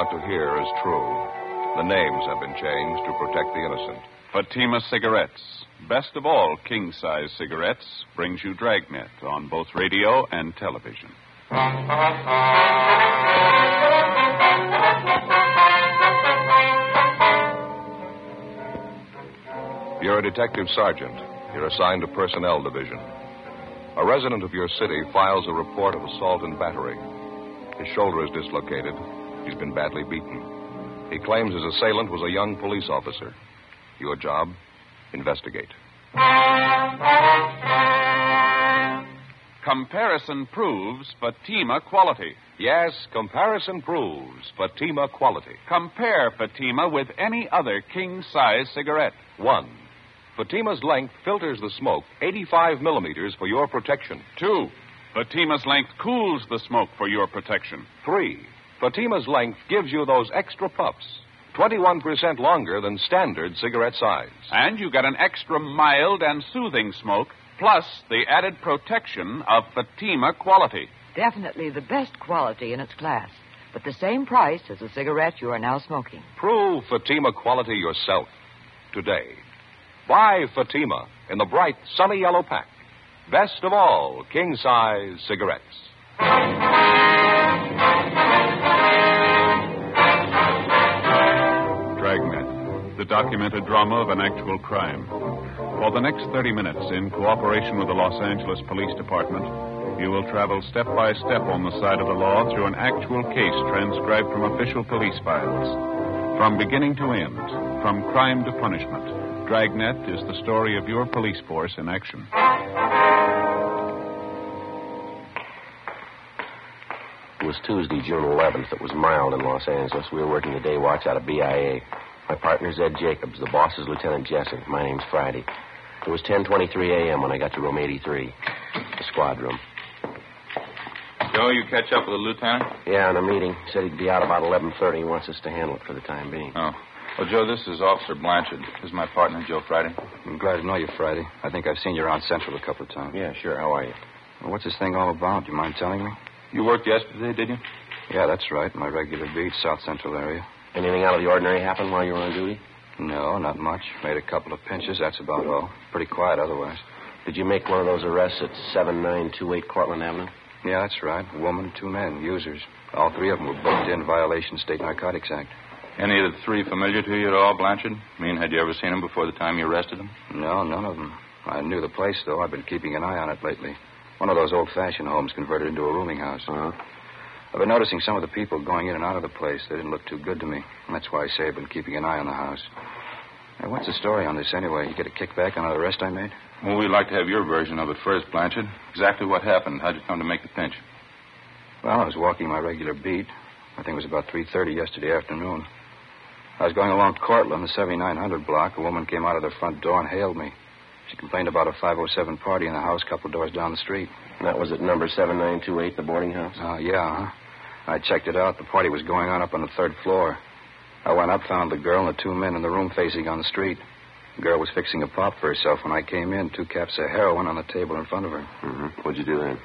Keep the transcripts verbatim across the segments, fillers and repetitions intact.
about to hear is true. The names have been changed to protect the innocent. Fatima Cigarettes, best of all king-size cigarettes, brings you Dragnet on both radio and television. You're a detective sergeant. You're assigned to Personnel Division. A resident of your city files a report of assault and battery. His shoulder is dislocated. He's been badly beaten. He claims his assailant was a young police officer. Your job? Investigate. Comparison proves Fatima quality. Yes, comparison proves Fatima quality. Compare Fatima with any other king-size cigarette. One, Fatima's length filters the smoke eighty-five millimeters for your protection. Two, Fatima's length cools the smoke for your protection. Three, Fatima's length gives you those extra puffs, twenty-one percent longer than standard cigarette size. And you get an extra mild and soothing smoke, plus the added protection of Fatima quality. Definitely the best quality in its class, but the same price as the cigarette you are now smoking. Prove Fatima quality yourself today. Buy Fatima in the bright, sunny yellow pack. Best of all king-size cigarettes. Dragnet, the documented drama of an actual crime. For the next thirty minutes, in cooperation with the Los Angeles Police Department, you will travel step by step on the side of the law through an actual case transcribed from official police files. From beginning to end, from crime to punishment, Dragnet is the story of your police force in action. It was Tuesday, June eleventh. It was mild in Los Angeles. We were working the day watch out of B I A. My partner's Ed Jacobs. The boss is Lieutenant Jessup. My name's Friday. It was ten twenty-three a.m. when I got to room eighty-three, the squad room. Joe, you catch up with the lieutenant? Yeah, in a meeting. Said he'd be out about eleven thirty. He wants us to handle it for the time being. Oh. Well, Joe, this is Officer Blanchard. This is my partner, Joe Friday. I'm glad to know you, Friday. I think I've seen you around Central a couple of times. Yeah, sure. How are you? Well, what's this thing all about? Do you mind telling me? You worked yesterday, did you? Yeah, that's right. My regular beat, South Central area. Anything out of the ordinary happen while you were on duty? No, not much. Made a couple of pinches, that's about all. Pretty quiet otherwise. Did you make one of those arrests at seven nine two eight Cortlandt Avenue? Yeah, that's right. A woman, two men, users. All three of them were booked in violation of State Narcotics Act. Any of the three familiar to you at all, Blanchard? I mean, had you ever seen them before the time you arrested them? No, none of them. I knew the place, though. I've been keeping an eye on it lately. One of those old-fashioned homes converted into a rooming house. Uh-huh. I've been noticing some of the people going in and out of the place. They didn't look too good to me. And that's why I say I've been keeping an eye on the house. Hey, what's the story on this, anyway? You get a kickback on the arrest I made? Well, we'd like to have your version of it first, Blanchard. Exactly what happened. How'd you come to make the pinch? Well, I was walking my regular beat. I think it was about three thirty yesterday afternoon. I was going along Cortlandt, the seventy-nine hundred block. A woman came out of the front door and hailed me. She complained about a five oh seven party in the house a couple doors down the street. And that was at number seven nine two eight, the boarding house? Uh, yeah, huh? I checked it out. The party was going on up on the third floor. I went up, found the girl and the two men in the room facing on the street. The girl was fixing a pop for herself when I came in. Two caps of heroin on the table in front of her. Mm-hmm. What'd you do then?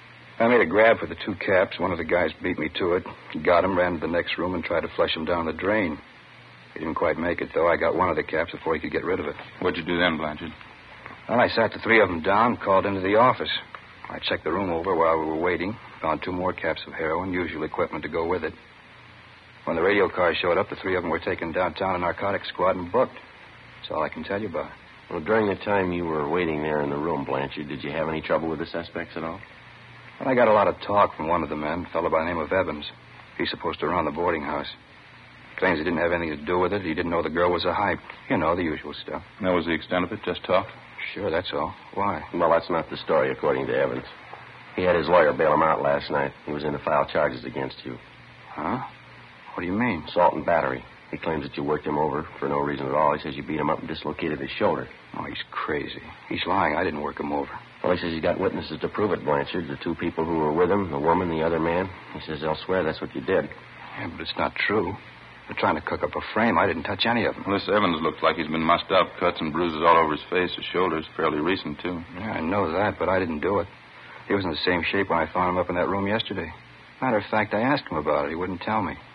I made a grab for the two caps. One of the guys beat me to it. Got him, ran to the next room, and tried to flush him down the drain. He didn't quite make it, though. I got one of the caps before he could get rid of it. What'd you do then, Blanchard? Well, I sat the three of them down, called into the office. I checked the room over while we were waiting, found two more caps of heroin, usual equipment to go with it. When the radio car showed up, the three of them were taken downtown to narcotics squad and booked. That's all I can tell you about it. Well, during the time you were waiting there in the room, Blanchard, did you have any trouble with the suspects at all? Well, I got a lot of talk from one of the men, a fellow by the name of Evans. He's supposed to run the boarding house. Claims he didn't have anything to do with it. He didn't know the girl was a hype. You know, the usual stuff. And that was the extent of it? Just talk? Sure, that's all. Why? Well, that's not the story, according to Evans. He had his lawyer bail him out last night. He was in to file charges against you. Huh? What do you mean? Assault and battery. He claims that you worked him over for no reason at all. He says you beat him up and dislocated his shoulder. Oh, he's crazy. He's lying. I didn't work him over. Well, he says he's got witnesses to prove it, Blanchard. The two people who were with him, the woman, the other man. He says they'll swear that's what you did. Yeah, but it's not true. They're trying to cook up a frame. I didn't touch any of them. Well, this Evans looks like he's been mussed up. Cuts and bruises all over his face. His shoulder's fairly recent, too. Yeah, I know that, but I didn't do it. He was in the same shape when I found him up in that room yesterday. Matter of fact, I asked him about it. He wouldn't tell me.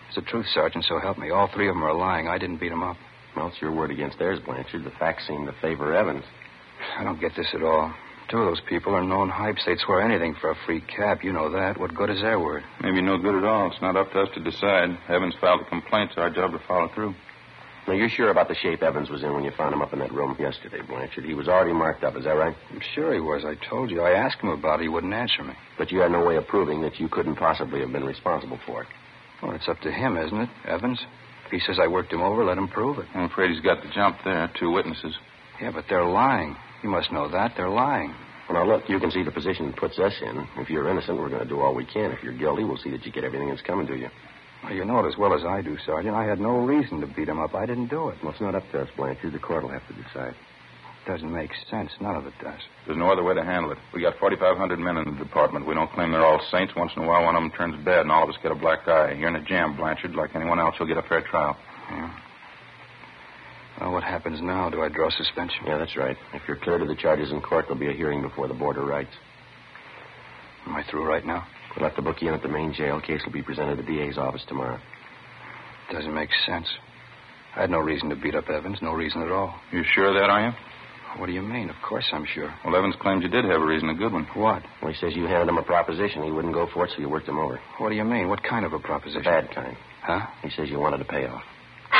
It's the truth, Sergeant, so help me. All three of them are lying. I didn't beat them up. Well, it's your word against theirs, Blanchard. The facts seem to favor Evans. I don't get this at all. Two of those people are known hypes. They'd swear anything for a free cap. You know that. What good is their word? Maybe no good at all. It's not up to us to decide. Evans filed a complaint. It's our job to follow through. Now, you're sure about the shape Evans was in when you found him up in that room yesterday, Blanchard? He was already marked up, is that right? I'm sure he was. I told you. I asked him about it. He wouldn't answer me. But you had no way of proving that you couldn't possibly have been responsible for it. Well, it's up to him, isn't it, Evans? If he says I worked him over, let him prove it. I'm afraid he's got the jump there. Two witnesses. Yeah, but they're lying. You must know that. They're lying. Well, now, look, you can see the position it puts us in. If you're innocent, we're going to do all we can. If you're guilty, we'll see that you get everything that's coming to you. Well, you know it as well as I do, Sergeant. I had no reason to beat him up. I didn't do it. Well, it's not up to us, Blanchard. The court will have to decide. Doesn't make sense. None of it does. There's no other way to handle it. We got forty-five hundred men in the department. We don't claim they're all saints. Once in a while, one of them turns bad, and all of us get a black eye. You're in a jam, Blanchard. Like anyone else, you'll get a fair trial. Yeah. Well, what happens now? Do I draw suspension? Yeah, that's right. If you're cleared of the charges in court, there'll be a hearing before the board of rights. Am I through right now? We'll have to book you in at the main jail. Case will be presented at the D A's office tomorrow. Doesn't make sense. I had no reason to beat up Evans. No reason at all. You sure of that, are you? What do you mean? Of course I'm sure. Well, Evans claims you did have a reason, a good one. What? Well, he says you handed him a proposition. He wouldn't go for it, so you worked him over. What do you mean? What kind of a proposition? The bad kind. Huh? He says you wanted to pay off.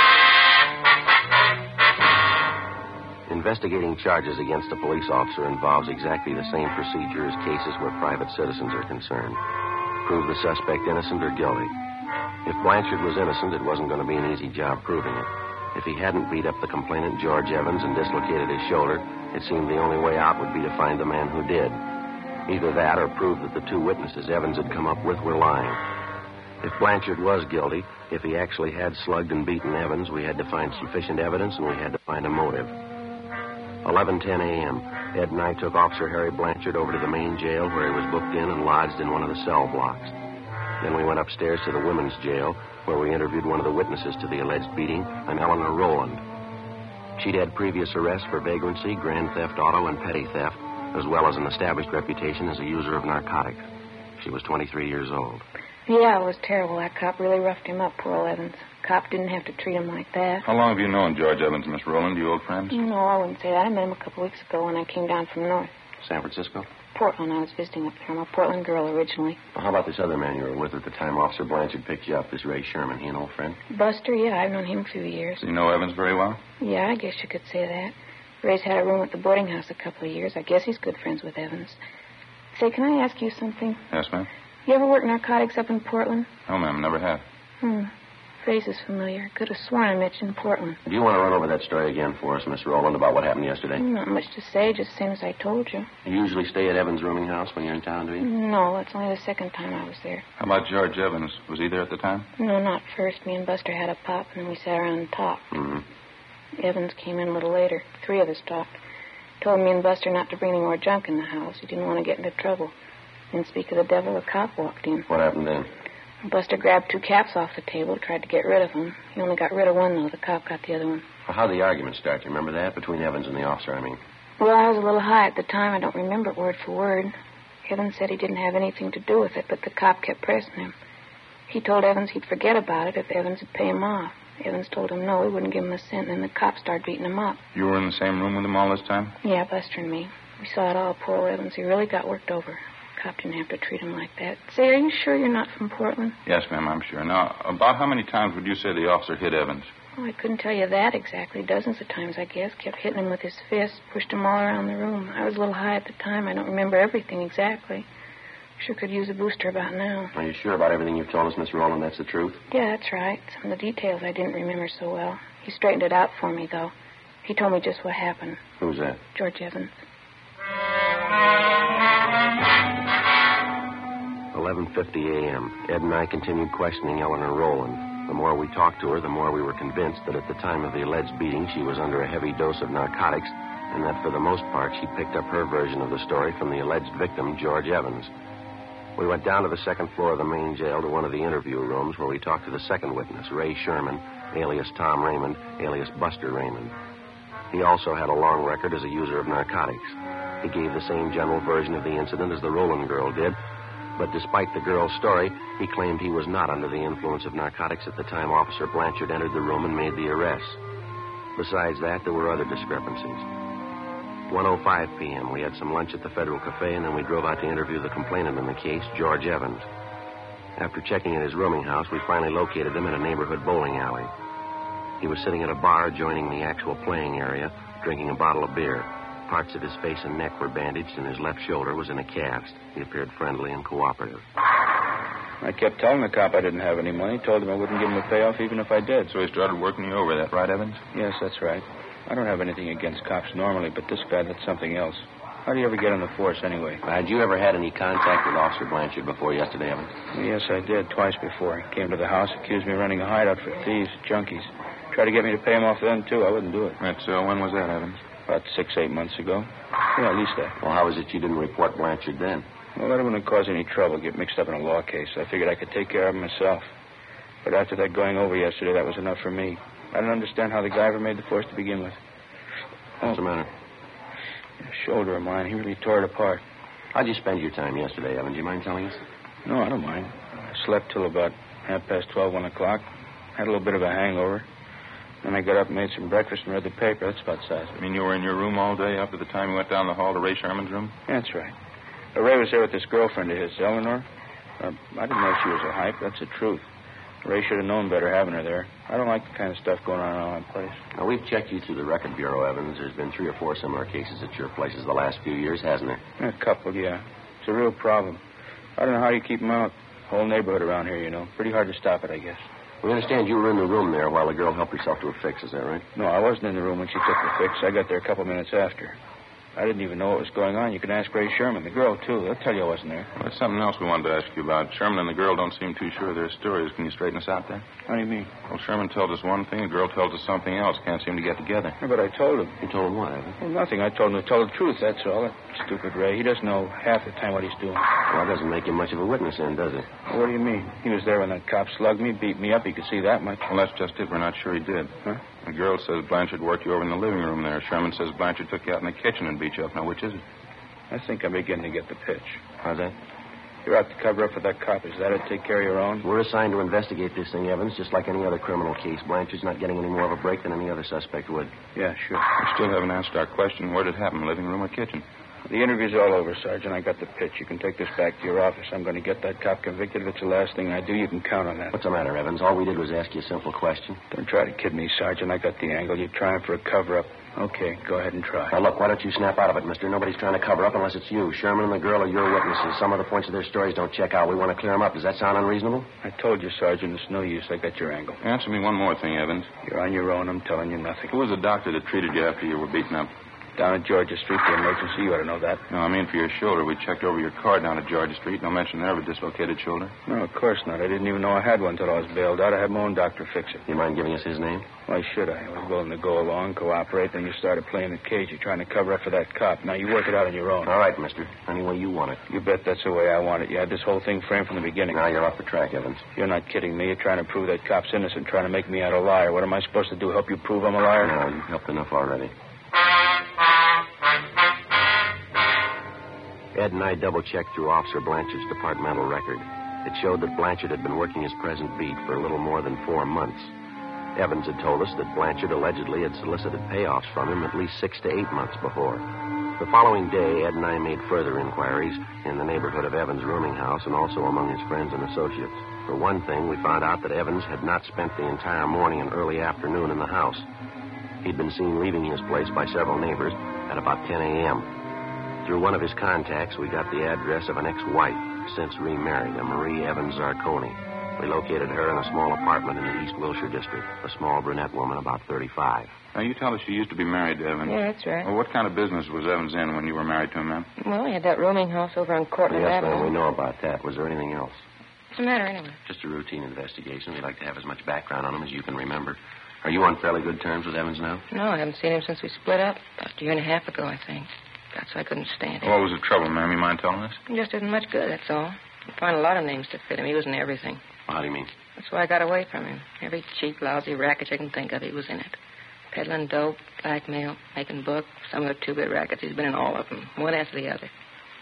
Investigating charges against a police officer involves exactly the same procedure as cases where private citizens are concerned. Prove the suspect innocent or guilty. If Blanchard was innocent, it wasn't going to be an easy job proving it. If he hadn't beat up the complainant, George Evans, and dislocated his shoulder, it seemed the only way out would be to find the man who did. Either that or prove that the two witnesses Evans had come up with were lying. If Blanchard was guilty, if he actually had slugged and beaten Evans, we had to find sufficient evidence and we had to find a motive. eleven ten a.m., Ed and I took Officer Harry Blanchard over to the main jail where he was booked in and lodged in one of the cell blocks. Then we went upstairs to the women's jail where we interviewed one of the witnesses to the alleged beating, an Eleanor Rowland. She'd had previous arrests for vagrancy, grand theft auto, and petty theft, as well as an established reputation as a user of narcotics. She was twenty-three years old. Yeah, it was terrible. That cop really roughed him up, poor old Evans. Cop didn't have to treat him like that. How long have you known George Evans, Miss Rowland? You old friends? No, I wouldn't say that. I met him a couple weeks ago when I came down from north. San Francisco? Portland. I was visiting up there. I'm a Portland girl originally. Well, how about this other man you were with at the time Officer Blanchard picked you up, this Ray Sherman? He an old friend? Buster, yeah, I've known him a few years. Do you know Evans very well? Yeah, I guess you could say that. Ray's had a room at the boarding house a couple of years. I guess he's good friends with Evans. Say, can I ask you something? Yes, ma'am. You ever work narcotics up in Portland? No, ma'am, never have. Hmm. Face is familiar. Could have sworn I mentioned Portland. Do you want to run over that story again for us, Miss Rowland, about what happened yesterday? Not much to say, just the same as I told you. You usually stay at Evans' rooming house when you're in town, do you? No, that's only the second time I was there. How about George Evans? Was he there at the time? No, not first. Me and Buster had a pop, and then we sat around and talked. Mm-hmm. Evans came in a little later. Three of us talked. Told me and Buster not to bring any more junk in the house. He didn't want to get into trouble. Didn't speak of the devil. A cop walked in. What happened then? Buster grabbed two caps off the table, tried to get rid of them. He only got rid of one, though. The cop got the other one. Well, how'd the argument start? You remember that? Between Evans and the officer, I mean. Well, I was a little high at the time. I don't remember it word for word. Evans said he didn't have anything to do with it, but the cop kept pressing him. He told Evans he'd forget about it if Evans would pay him off. Evans told him no, he wouldn't give him a cent, and then the cop started beating him up. You were in the same room with him all this time? Yeah, Buster and me. We saw it all. Poor old Evans. He really got worked over. Cop didn't have to treat him like that. Say, are you sure you're not from Portland? Yes, ma'am, I'm sure. Now, about how many times would you say the officer hit Evans? Oh, I couldn't tell you that exactly. Dozens of times, I guess. Kept hitting him with his fist, pushed him all around the room. I was a little high at the time. I don't remember everything exactly. Sure could use a booster about now. Are you sure about everything you've told us, Miss Rowland? That's the truth? Yeah, that's right. Some of the details I didn't remember so well. He straightened it out for me, though. He told me just what happened. Who's that? George Evans. eleven fifty a.m. Ed and I continued questioning Eleanor Rowland. The more we talked to her, the more we were convinced that at the time of the alleged beating, she was under a heavy dose of narcotics, and that for the most part, she picked up her version of the story from the alleged victim, George Evans. We went down to the second floor of the main jail to one of the interview rooms where we talked to the second witness, Ray Sherman, alias Tom Raymond, alias Buster Raymond. He also had a long record as a user of narcotics. He gave the same general version of the incident as the Rowland girl did, But despite the girl's story, he claimed he was not under the influence of narcotics at the time Officer Blanchard entered the room and made the arrest. Besides that, there were other discrepancies. one oh five p.m., we had some lunch at the Federal Cafe, and then we drove out to interview the complainant in the case, George Evans. After checking in his rooming house, we finally located him in a neighborhood bowling alley. He was sitting at a bar adjoining the actual playing area, drinking a bottle of beer. Parts of his face and neck were bandaged, and his left shoulder was in a cast. He appeared friendly and cooperative. I kept telling the cop I didn't have any money. Told him I wouldn't give him a payoff even if I did. So he started working you over, that right, Evans? Yes, that's right. I don't have anything against cops normally, but this guy, that's something else. How do you ever get on the force anyway? Had you ever had any contact with Officer Blanchard before yesterday, Evans? Yes, I did, twice before. He came to the house, accused me of running a hideout for thieves, junkies. Tried to get me to pay him off then, too. I wouldn't do it. That's, uh, when was that, Evans? About six, eight months ago. Yeah, at least that. Well, how was it you didn't report Blanchard then? Well, that wouldn't cause any trouble, get mixed up in a law case. I figured I could take care of him myself. But after that going over yesterday, that was enough for me. I don't understand how the guy ever made the force to begin with. What's the matter? A shoulder of mine. He really tore it apart. How'd you spend your time yesterday, Evan? Do you mind telling us? No, I don't mind. I slept till about half past twelve, one o'clock. Had a little bit of a hangover. Then I got up and made some breakfast and read the paper. That's about size. I mean, you were in your room all day after the time you went down the hall to Ray Sherman's room? That's right. Uh, Ray was there with this girlfriend of his, Eleanor. Uh, I didn't know she was a hype. That's the truth. Ray should have known better having her there. I don't like the kind of stuff going on around my place. Now, we've checked you through the record bureau, Evans. There's been three or four similar cases at your places the last few years, hasn't there? A couple, yeah. It's a real problem. I don't know how you keep them out. Whole neighborhood around here, you know. Pretty hard to stop it, I guess. We understand you were in the room there while the girl helped herself to a fix. Is that right? No, I wasn't in the room when she took the fix. I got there a couple minutes after. I didn't even know what was going on. You can ask Ray Sherman, the girl, too. They'll tell you I wasn't there. Well, there's something else we wanted to ask you about. Sherman and the girl don't seem too sure of their stories. Can you straighten us out there? What do you mean? Well, Sherman tells us one thing, the girl tells us something else. Can't seem to get together. Yeah, but I told him. You told him what, Evan? Well, nothing. I told him to tell the truth, that's all. That stupid Ray. He doesn't know half the time what he's doing. Well, that doesn't make him much of a witness then, does it? Well, what do you mean? He was there when that cop slugged me, beat me up. He could see that much. Well, that's just it. We're not sure he did. Huh? The girl says Blanchard worked you over in the living room there. Sherman says Blanchard took you out in the kitchen and beat you up. Now, which is it? I think I'm beginning to get the pitch. How's that? You're out to cover up for that cop. Is that it? Take care of your own? We're assigned to investigate this thing, Evans, just like any other criminal case. Blanchard's not getting any more of a break than any other suspect would. Yeah, sure. We still haven't answered our question. Where did it happen, living room or kitchen? The interview's all over, Sergeant. I got the pitch. You can take this back to your office. I'm going to get that cop convicted. If it's the last thing I do, you can count on that. What's the matter, Evans? All we did was ask you a simple question. Don't try to kid me, Sergeant. I got the angle. You're trying for a cover-up. Okay, go ahead and try. Now, look, why don't you snap out of it, mister? Nobody's trying to cover up unless it's you. Sherman and the girl are your witnesses. Some of the points of their stories don't check out. We want to clear them up. Does that sound unreasonable? I told you, Sergeant, it's no use. I got your angle. Answer me one more thing, Evans. You're on your own. I'm telling you nothing. Who was the doctor that treated you after you were beaten up? Down at Georgia Street, the emergency. You ought to know that. No, I mean for your shoulder. We checked over your car down at Georgia Street. No mention there of a dislocated shoulder. No, of course not. I didn't even know I had one until I was bailed out. I had my own doctor fix it. You mind giving us his name? Why should I? I was willing to go along, cooperate, then you started playing the cage. You're trying to cover up for that cop. Now you work it out on your own. All right, mister. Any way you want it. You bet that's the way I want it. You had this whole thing framed from the beginning. Now you're off the track, Evans. You're not kidding me. You're trying to prove that cop's innocent, trying to make me out a liar. What am I supposed to do, help you prove I'm a liar? No, you've helped enough already. Ed and I double-checked through Officer Blanchard's departmental record. It showed that Blanchard had been working his present beat for a little more than four months. Evans had told us that Blanchard allegedly had solicited payoffs from him at least six to eight months before. The following day, Ed and I made further inquiries in the neighborhood of Evans' rooming house and also among his friends and associates. For one thing, we found out that Evans had not spent the entire morning and early afternoon in the house. He'd been seen leaving his place by several neighbors at about ten a.m. Through one of his contacts, we got the address of an ex-wife, since remarried, a Marie Evans Zarconi. We located her in a small apartment in the East Wilshire district, a small brunette woman about thirty-five. Now, you tell us she used to be married to Evans. Yeah, that's right. Well, what kind of business was Evans in when you were married to him, ma'am? Well, he had that rooming house over on Cortland Yes, Avenue. ma'am, we know about that. Was there anything else? What's the matter, anyway? Just a routine investigation. We'd like to have as much background on him as you can remember. Are you on fairly good terms with Evans now? No, I haven't seen him since we split up. About a year and a half ago, I think. That's why I couldn't stand him. What was the trouble, ma'am? You mind telling us? He just isn't much good, that's all. You find a lot of names to fit him. He was in everything. Well, how do you mean? That's why I got away from him. Every cheap, lousy racket you can think of, he was in it. Peddling dope, blackmail, making book, some of the two-bit rackets. He's been in all of them, one after the other.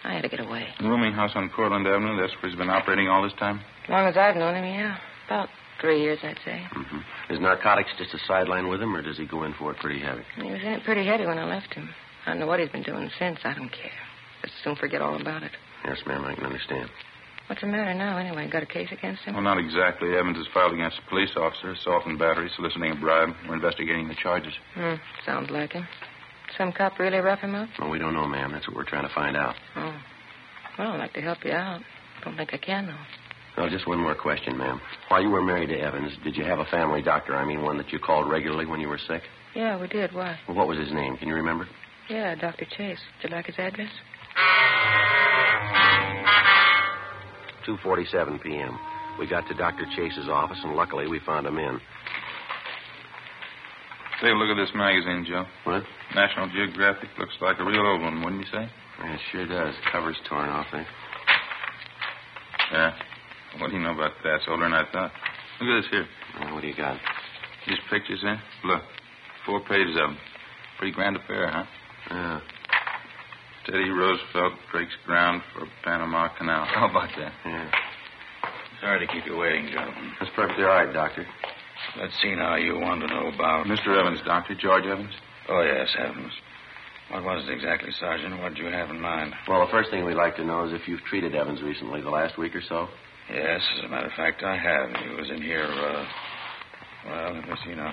I had to get away. Rooming house on Portland Avenue, that's where he's been operating all this time? As long as I've known him, yeah. About three years, I'd say. Mm-hmm. Is narcotics just a sideline with him, or does he go in for it pretty heavy? He was in it pretty heavy when I left him. I don't know what he's been doing since. I don't care. Just soon forget all about it. Yes, ma'am, I can understand. What's the matter now, anyway? Got a case against him? Well, not exactly. Evans has filed against a police officer, assault and battery, soliciting a bribe. We're investigating the charges. Hmm, sounds like him. Some cop really rough him up? Well, we don't know, ma'am. That's what we're trying to find out. Oh. Well, I'd like to help you out. Don't think I can, though. Well, just one more question, ma'am. While you were married to Evans, did you have a family doctor? I mean, one that you called regularly when you were sick? Yeah, we did. Why? Well, what was his name? Can you remember? Yeah, Doctor Chase. Would you like his address? two forty-seven p.m. We got to Doctor Chase's office, and luckily we found him in. Take a look at this magazine, Joe. What? National Geographic. Looks like a real old one, wouldn't you say? Yeah, it sure does. Cover's torn off, eh? Yeah. What do you know about that? It's older than I thought. Look at this here. Well, what do you got? These pictures, eh? Look. Four pages of them. Pretty grand affair, huh? Yeah. Teddy Roosevelt breaks ground for Panama Canal. How about that? Yeah. Sorry to keep you waiting, gentlemen. That's perfectly all right, Doctor. Let's see now. You want to know about... Mister Evans, Doctor. George Evans? Oh, yes, Evans. What was it exactly, Sergeant? What did you have in mind? Well, the first thing we'd like to know is if you've treated Evans recently, the last week or so. Yes, as a matter of fact, I have. He was in here, uh... Well, let me see now.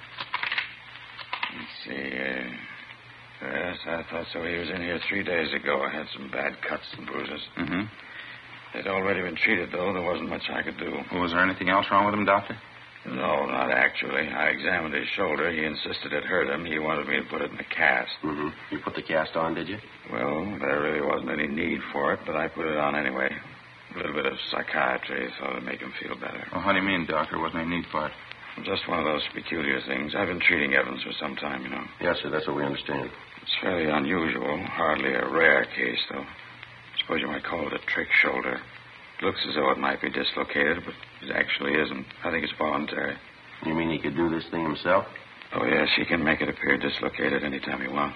Let's see, uh... Yes, I thought so. He was in here three days ago. I had some bad cuts and bruises. Mm-hmm. They'd already been treated, though. There wasn't much I could do. Well, was there anything else wrong with him, Doctor? No, not actually. I examined his shoulder. He insisted it hurt him. He wanted me to put it in a cast. Mm-hmm. You put the cast on, did you? Well, there really wasn't any need for it, but I put it on anyway. A little bit of psychiatry thought it'd make him feel better. Well, how do you mean, Doctor? Wasn't any need for it? Just one of those peculiar things. I've been treating Evans for some time, you know. Yes, sir. That's what we understand. It's fairly unusual. Hardly a rare case, though. I suppose you might call it a trick shoulder. It looks as though it might be dislocated, but it actually isn't. I think it's voluntary. You mean he could do this thing himself? Oh, yes. He can make it appear dislocated anytime he wants.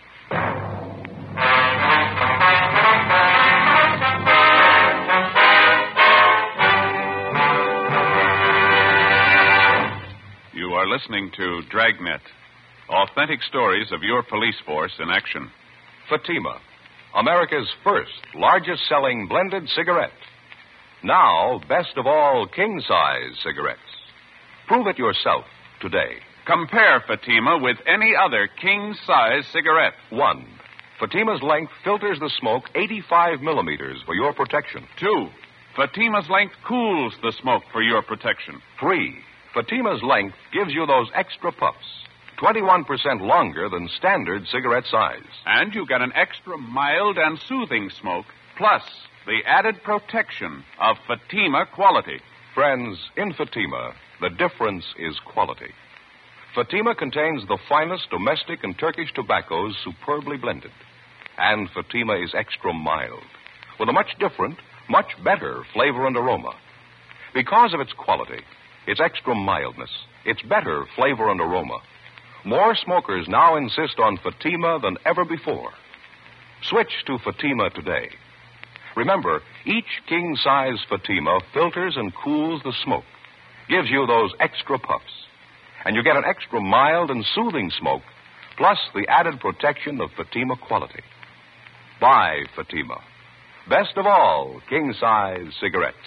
You are listening to Dragnet. Authentic stories of your police force in action. Fatima, America's first largest-selling blended cigarette. Now, best of all, king-size cigarettes. Prove it yourself today. Compare Fatima with any other king-size cigarette. One, Fatima's length filters the smoke eighty-five millimeters for your protection. Two, Fatima's length cools the smoke for your protection. Three, Fatima's length gives you those extra puffs, twenty-one percent longer than standard cigarette size. And you get an extra mild and soothing smoke, plus the added protection of Fatima quality. Friends, in Fatima, the difference is quality. Fatima contains the finest domestic and Turkish tobaccos superbly blended. And Fatima is extra mild, with a much different, much better flavor and aroma. Because of its quality, its extra mildness, its better flavor and aroma, more smokers now insist on Fatima than ever before. Switch to Fatima today. Remember, each king-size Fatima filters and cools the smoke, gives you those extra puffs, and you get an extra mild and soothing smoke, plus the added protection of Fatima quality. Buy Fatima. Best of all, king-size cigarettes.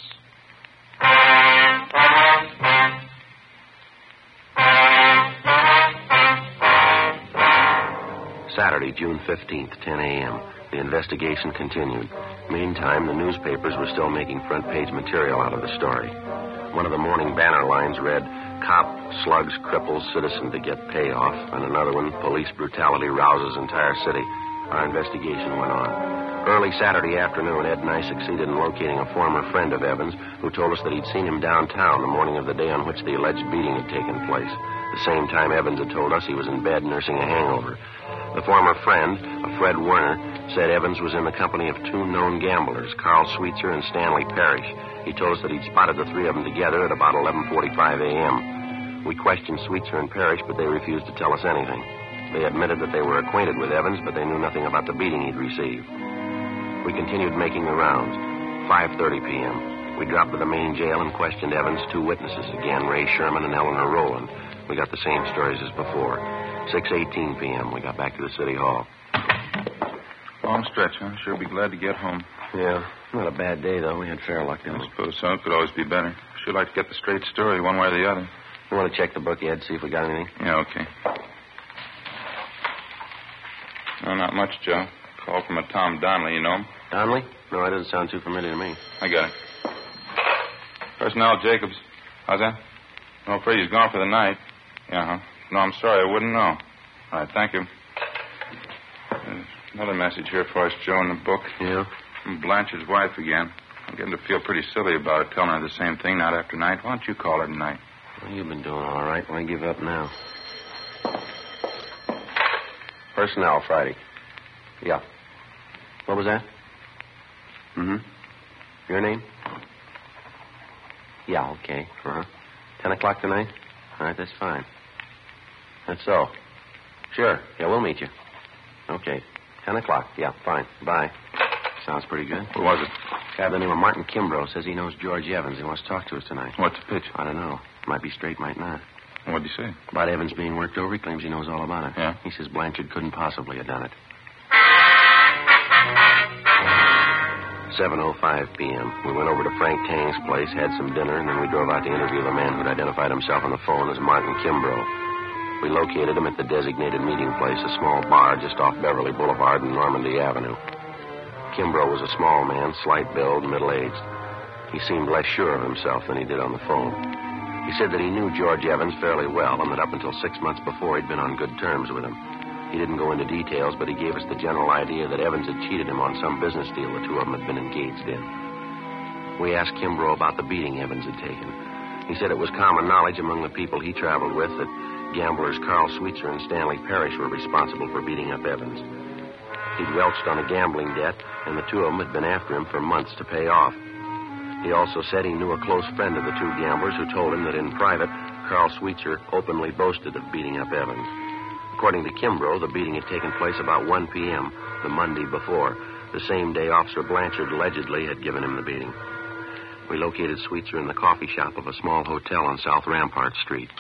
Saturday, June fifteenth, ten a.m. The investigation continued. Meantime, the newspapers were still making front-page material out of the story. One of the morning banner lines read, "Cop slugs cripples citizen to get payoff," and another one, "Police brutality rouses entire city." Our investigation went on. Early Saturday afternoon, Ed and I succeeded in locating a former friend of Evans who told us that he'd seen him downtown the morning of the day on which the alleged beating had taken place. The same time Evans had told us he was in bed nursing a hangover. The former friend, a Fred Werner, said Evans was in the company of two known gamblers, Carl Sweetser and Stanley Parrish. He told us that he'd spotted the three of them together at about eleven forty-five a.m. We questioned Sweetser and Parrish, but they refused to tell us anything. They admitted that they were acquainted with Evans, but they knew nothing about the beating he'd received. We continued making the rounds. five thirty p.m. We dropped to the main jail and questioned Evans' two witnesses again, Ray Sherman and Eleanor Rowland. We got the same stories as before. six eighteen p.m. We got back to the city hall. Long stretch, huh? Sure be glad to get home. Yeah, not a bad day, though. We had fair luck, didn't I we? suppose so. It could always be better. Sure like to get the straight story one way or the other. You want to check the book, Ed, see if we got anything? Yeah, okay. No, not much, Joe. Call from a Tom Donnelly, you know him? Donnelly? No, that doesn't sound too familiar to me. I got it. Personnel Jacobs. How's that? No, I'm afraid he's gone for the night. Yeah, huh? No, I'm sorry. I wouldn't know. All right, thank you. There's another message here for us, Joe, in the book. Yeah? From Blanche's wife again. I'm getting to feel pretty silly about it, telling her the same thing night after night. Why don't you call her tonight? Well, you've been doing all right. Why give up now? Personnel, Friday. Yeah. What was that? Mm-hmm. Your name? Yeah, okay. Uh-huh. Ten o'clock tonight? All right, that's fine. That's so. Sure. Yeah, we'll meet you. Okay. Ten o'clock. Yeah, fine. Bye. Sounds pretty good. Who was it? Guy by the name of Martin Kimbrough says he knows George Evans. He wants to talk to us tonight. What's the pitch? I don't know. Might be straight, might not. What'd he say? About Evans being worked over. He claims he knows all about it. Yeah? He says Blanchard couldn't possibly have done it. seven oh five p.m. We went over to Frank Tang's place, had some dinner, and then we drove out to interview the man who'd identified himself on the phone as Martin Kimbrough. We located him at the designated meeting place, a small bar just off Beverly Boulevard and Normandy Avenue. Kimbrough was a small man, slight build, middle-aged. He seemed less sure of himself than he did on the phone. He said that he knew George Evans fairly well and that up until six months before he'd been on good terms with him. He didn't go into details, but he gave us the general idea that Evans had cheated him on some business deal the two of them had been engaged in. We asked Kimbrough about the beating Evans had taken. He said it was common knowledge among the people he traveled with that gamblers Carl Sweetser and Stanley Parrish were responsible for beating up Evans. He'd welched on a gambling debt, and the two of them had been after him for months to pay off. He also said he knew a close friend of the two gamblers who told him that in private, Carl Sweetser openly boasted of beating up Evans. According to Kimbrough, the beating had taken place about one p.m., the Monday before, the same day Officer Blanchard allegedly had given him the beating. We located Sweetser in the coffee shop of a small hotel on South Rampart Street.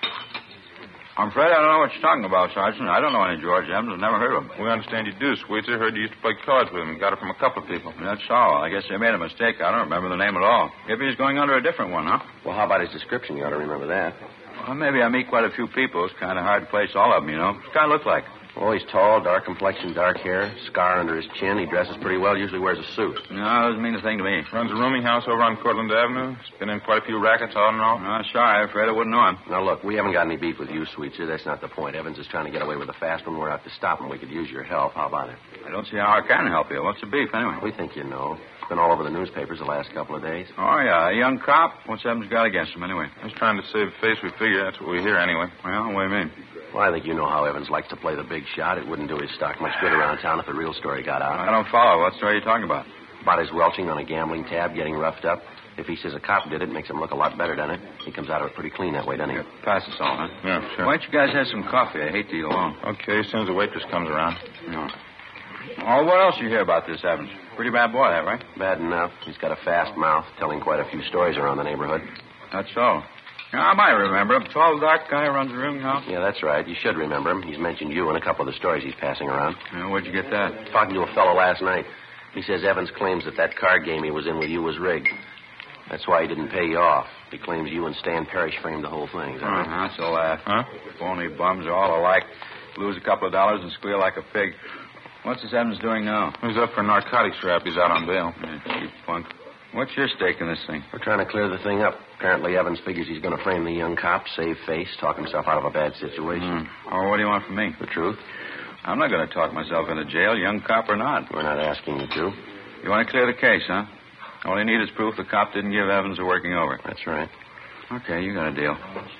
I'm afraid I don't know what you're talking about, Sergeant. I don't know any George Evans. I've never heard of him. We understand you do, Sweetser. Heard you used to play cards with him. Got it from a couple of people. That's all. I guess they made a mistake. I don't remember the name at all. Maybe he's going under a different one, huh? Well, how about his description? You ought to remember that. Well, maybe I meet quite a few people. It's kind of hard to place all of them, you know. What's the guy look like? Oh, he's tall, dark complexion, dark hair, scar under his chin. He dresses pretty well, usually wears a suit. No, it doesn't mean a thing to me. Runs a rooming house over on Cortlandt Avenue. He's been in quite a few rackets on and off. No, sorry. I'm afraid I wouldn't know him. Now, look, we haven't got any beef with you, Sweetser. That's not the point. Evans is trying to get away with a fast one. We're out to stop him. We could use your help. How about it? I don't see how I can help you. What's the beef, anyway? We think you know. It's been all over the newspapers the last couple of days. Oh, yeah. A young cop? What's Evans got against him, anyway? He's trying to save face. We figure that's what we hear, anyway. Well, what do you mean? Well, I think you know how Evans likes to play the big shot. It wouldn't do his stock much good around town if the real story got out. I don't follow. What story are you talking about? About his welching on a gambling tab, getting roughed up. If he says a cop did it, it makes him look a lot better, doesn't it? He comes out of it pretty clean that way, doesn't he? Here, pass us all, huh? Yeah, sure. Why don't you guys have some coffee? I hate to eat alone. Okay, as soon as the waitress comes around. No. Oh, what else you hear about this Evans? Pretty bad boy, that, right? Bad enough. He's got a fast mouth, telling quite a few stories around the neighborhood. That's so. Yeah, I might remember him. Tall, dark guy runs a rooming house. Yeah, that's right. You should remember him. He's mentioned you in a couple of the stories he's passing around. Yeah, where'd you get that? Talking to a fellow last night. He says Evans claims that that card game he was in with you was rigged. That's why he didn't pay you off. He claims you and Stan Parrish framed the whole thing. Is that right? Uh-huh, that's a laugh. Huh? Phony bums are all alike. Lose a couple of dollars and squeal like a pig. What's this Evans doing now? He's up for narcotics rap. He's out on bail. Yeah, cheap punk. What's your stake in this thing? We're trying to clear the thing up. Apparently, Evans figures he's going to frame the young cop, save face, talk himself out of a bad situation. Mm. Oh, what do you want from me? The truth. I'm not going to talk myself into jail, young cop or not. We're not asking you to. You want to clear the case, huh? All you need is proof the cop didn't give Evans a working over. That's right. Okay, you got a deal.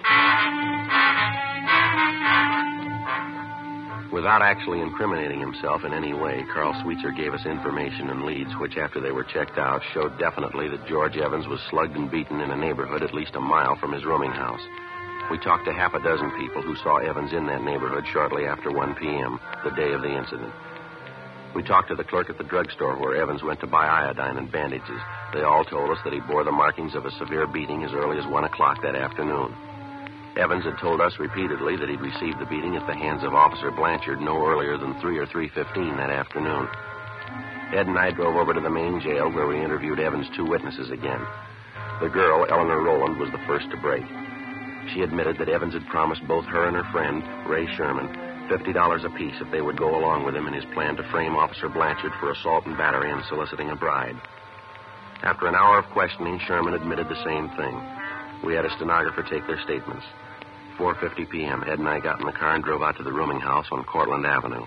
Without actually incriminating himself in any way, Carl Sweetser gave us information and leads which, after they were checked out, showed definitely that George Evans was slugged and beaten in a neighborhood at least a mile from his rooming house. We talked to half a dozen people who saw Evans in that neighborhood shortly after one p.m., the day of the incident. We talked to the clerk at the drugstore where Evans went to buy iodine and bandages. They all told us that he bore the markings of a severe beating as early as one o'clock that afternoon. Evans had told us repeatedly that he'd received the beating at the hands of Officer Blanchard no earlier than three or three fifteen that afternoon. Ed and I drove over to the main jail where we interviewed Evans' two witnesses again. The girl, Eleanor Rowland, was the first to break. She admitted that Evans had promised both her and her friend, Ray Sherman, fifty dollars apiece if they would go along with him in his plan to frame Officer Blanchard for assault and battery and soliciting a bride. After an hour of questioning, Sherman admitted the same thing. We had a stenographer take their statements. four fifty p.m., Ed and I got in the car and drove out to the rooming house on Cortlandt Avenue.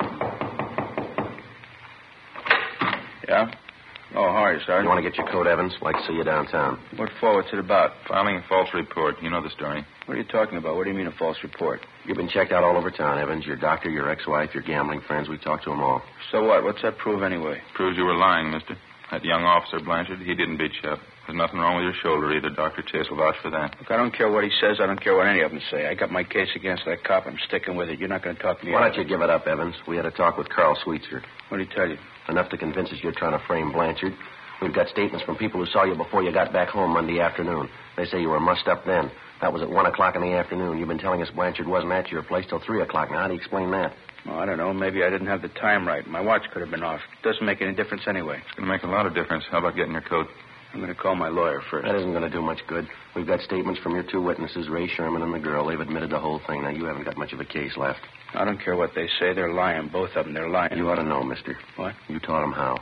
Yeah? Oh, how are you, Sergeant? You want to get your coat, Evans? Like to see you downtown. What for? What's it about? Filing a false report. You know the story. What are you talking about? What do you mean a false report? You've been checked out all over town, Evans. Your doctor, your ex-wife, your gambling friends. We talked to them all. So what? What's that prove anyway? Proves you were lying, mister. That young officer, Blanchard, he didn't beat you up. There's nothing wrong with your shoulder either. Doctor Chase will vouch for that. Look, I don't care what he says. I don't care what any of them say. I got my case against that cop. I'm sticking with it. You're not going to talk me Why out don't you of it. give it up, Evans? We had a talk with Carl Sweetser. What did he tell you? Enough to convince us you're trying to frame Blanchard. We've got statements from people who saw you before you got back home Monday afternoon. They say you were mussed up then. That was at one o'clock in the afternoon. You've been telling us Blanchard wasn't at your place till three o'clock. Now, how do you explain that? Oh, I don't know. Maybe I didn't have the time right. My watch could have been off. Doesn't make any difference anyway. It's going to make a lot of difference. How about getting your coat? I'm going to call my lawyer first. That isn't going to do much good. We've got statements from your two witnesses, Ray Sherman and the girl. They've admitted the whole thing. Now, you haven't got much of a case left. I don't care what they say. They're lying. Both of them. They're lying. You ought to know, mister. What? You taught them how.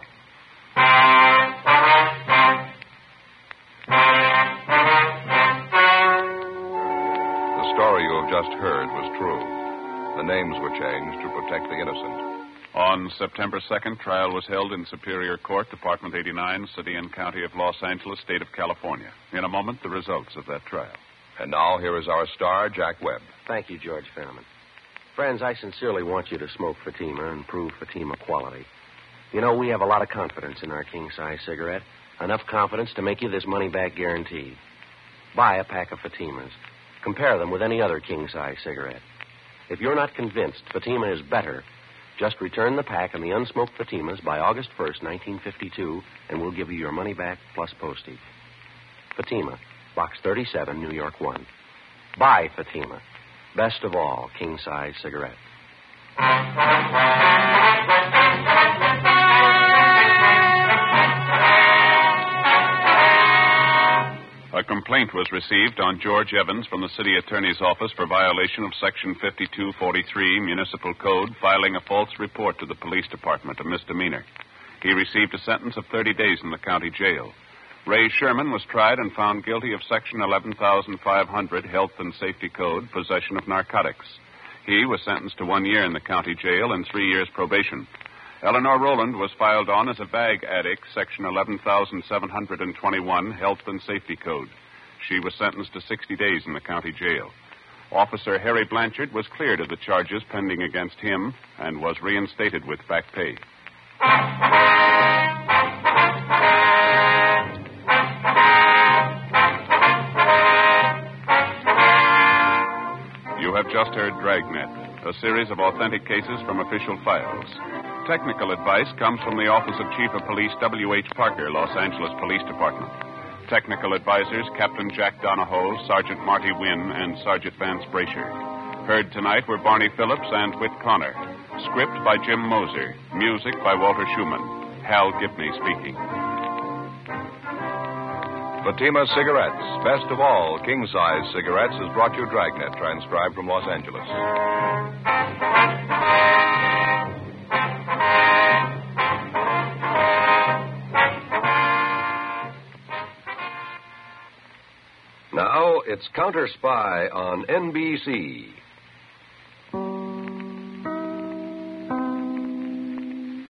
The story you have just heard was true. The names were changed to protect the innocent. On September second, trial was held in Superior Court, Department eighty-nine, City and County of Los Angeles, State of California. In a moment, the results of that trial. And now, here is our star, Jack Webb. Thank you, George Fenneman. Friends, I sincerely want you to smoke Fatima and prove Fatima quality. You know, we have a lot of confidence in our king-size cigarette. Enough confidence to make you this money-back guarantee. Buy a pack of Fatimas. Compare them with any other king-size cigarette. If you're not convinced Fatima is better, just return the pack and the unsmoked Fatimas by August first, nineteen fifty-two, and we'll give you your money back plus postage. Fatima, Box thirty-seven, New York one. Buy Fatima. Best of all, king-size cigarette. A complaint was received on George Evans from the city attorney's office for violation of Section fifty-two forty-three Municipal Code, filing a false report to the police department, a misdemeanor. He received a sentence of thirty days in the county jail. Ray Sherman was tried and found guilty of Section eleven thousand five hundred Health and Safety Code, possession of narcotics. He was sentenced to one year in the county jail and three years probation. Eleanor Rowland was filed on as a bag addict, Section eleven thousand seven hundred twenty-one, Health and Safety Code. She was sentenced to sixty days in the county jail. Officer Harry Blanchard was cleared of the charges pending against him and was reinstated with back pay. You have just heard Dragnet, a series of authentic cases from official files. Technical advice comes from the Office of Chief of Police W H Parker, Los Angeles Police Department. Technical advisors Captain Jack Donahoe, Sergeant Marty Wynn, and Sergeant Vance Brasher. Heard tonight were Barney Phillips and Whit Connor. Script by Jim Moser. Music by Walter Schumann. Hal Gibney speaking. Fatima Cigarettes, best of all king-size cigarettes, has brought you Dragnet, transcribed from Los Angeles. Now it's Counter Spy on N B C.